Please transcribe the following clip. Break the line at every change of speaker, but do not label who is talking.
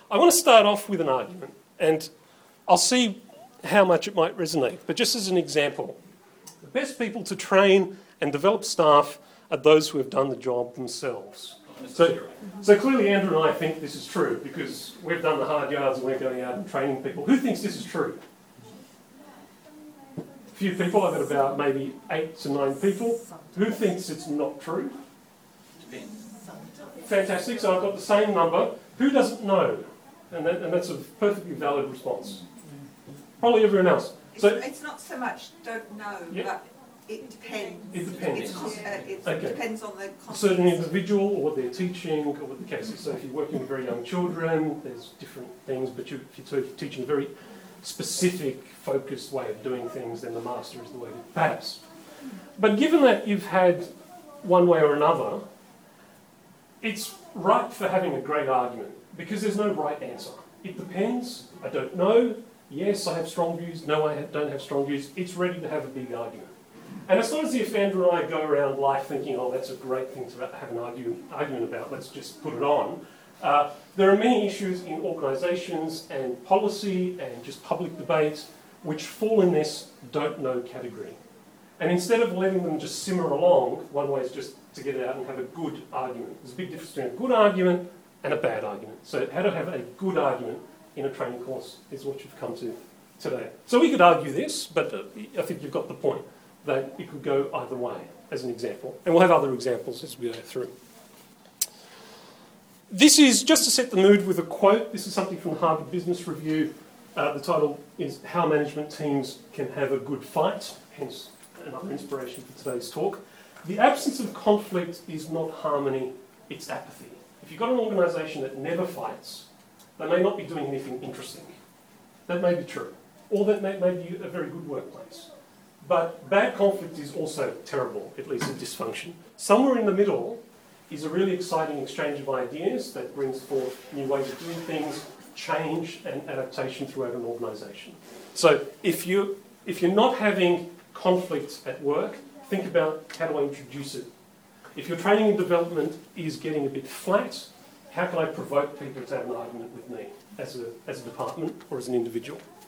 I want to start off with an argument, and I'll see how much it might resonate. But just as an example, the best people to train and develop staff are those who have done the job themselves. So clearly Andrew and I think this is true because we've done the hard yards and we're going out and training people. Who thinks this is true? A few people. I've got about maybe 8 to 9 people. Who thinks it's not true? Fantastic. So I've got the same number. Who doesn't know? And that's a perfectly valid response. Probably everyone else.
It's not so much don't know, but it depends.
It depends.
It depends on the context.
Certain individual or what they're teaching or what the case is. So if you're working with very young children, there's different things, but if you're teaching a very specific, focused way of doing things, then the master is the way to perhaps. But given that you've had one way or another, it's ripe for having a great argument because there's no right answer. It depends. I don't know. Yes, I have strong views. No, I don't have strong views. It's ready to have a big argument. And it's not as if Andrew and I go around life thinking, oh, that's a great thing to have an argument about. Let's just put it on. There are many issues in organisations and policy and just public debate which fall in this don't know category. And instead of letting them just simmer along, one way is just to get it out and have a good argument. There's a big difference between a good argument and a bad argument. So how to have a good argument in a training course is what you've come to today. So we could argue this, but I think you've got the point that it could go either way, as an example. And we'll have other examples as we go through. This is just to set the mood with a quote. This is something from the Harvard Business Review. The title is How Management Teams Can Have a Good Fight, hence another inspiration for today's talk. The absence of conflict is not harmony, it's apathy. If you've got an organisation that never fights, they may not be doing anything interesting. That may be true. Or that may be a very good workplace. But bad conflict is also terrible. It leads to dysfunction. Somewhere in the middle is a really exciting exchange of ideas that brings forth new ways of doing things, change and adaptation throughout an organisation. So if you're not having conflict at work, think about how do I introduce it. If your training and development is getting a bit flat, how can I provoke people to have an argument with me as a department or as an individual?